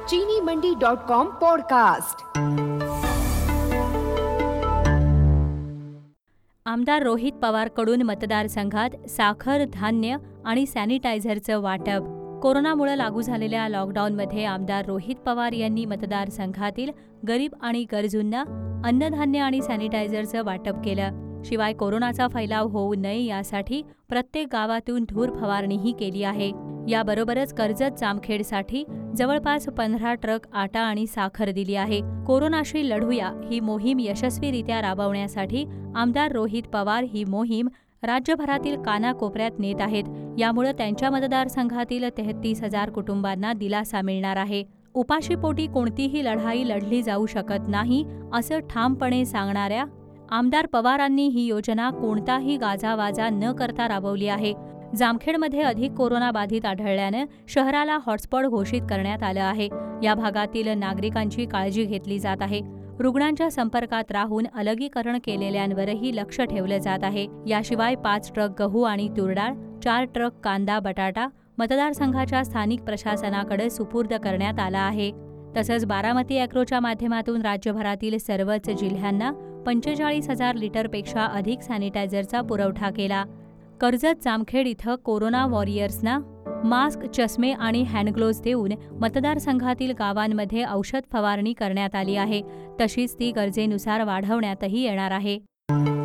चीनीमंडी.com podcast. आमदार रोहित पवारकडून मतदारसंघात साखर, धान्य आणि सॅनिटायझरचं वाटप। कोरोनामुळे लागू झालेल्या लॉकडाऊनमध्ये आमदार रोहित पवार यांनी मतदारसंघातील गरीब आणि गरजूंना अन्नधान्य आणि सॅनिटायझरचं वाटप केलं। शिवाय कोरोनाचा फैलाव होऊ नये यासाठी प्रत्येक गावातून धूर फवारणीही केली आहे। याबरोबरच कर्जत जामखेडसाठी जवळपास 15 ट्रक आटा आणि साखर दिली आहे। कोरोनाशी लढूया ही मोहीम यशस्वीरित्या राबवण्यासाठी आमदार रोहित पवार ही मोहीम राज्यभरातील कानाकोपऱ्यात नेत आहेत। यामुळे त्यांच्या मतदारसंघातील 33,000 कुटुंबांना दिलासा मिळणार आहे। उपाशीपोटी कोणतीही लढाई लढली जाऊ शकत नाही असं ठामपणे सांगणाऱ्या आमदार पवारांनी ही योजना कोणताही गाजावाजा न करता राबवली आहे। जामखेडमध्ये अधिक कोरोनाबाधित आढळल्यानं शहराला हॉटस्पॉट घोषित करण्यात आलं आहे। या भागातील नागरिकांची काळजी घेतली जात आहे। रुग्णांच्या संपर्कात राहून अलगीकरण केलेल्यांवरही लक्ष ठेवलं जात आहे। याशिवाय 5 ट्रक गहू आणि तूरडाळ, 4 ट्रक कांदा, बटाटा मतदारसंघाच्या स्थानिक प्रशासनाकडे सुपूर्द करण्यात आला आहे। तसंच बारामती अॅग्रोच्या माध्यमातून राज्यभरातील सर्वच जिल्ह्यांना 45,000 लिटरपेक्षा अधिक सॅनिटायझरचा पुरवठा केला। कर्जत जामखेड इथं कोरोना वॉरियर्सना मास्क, चष्मे आणि हँडग्लोव्ज देऊन मतदारसंघातील गावांमध्ये औषध फवारणी करण्यात आली आहे। तशीच ती गरजेनुसार वाढवण्यातही येणार आहे।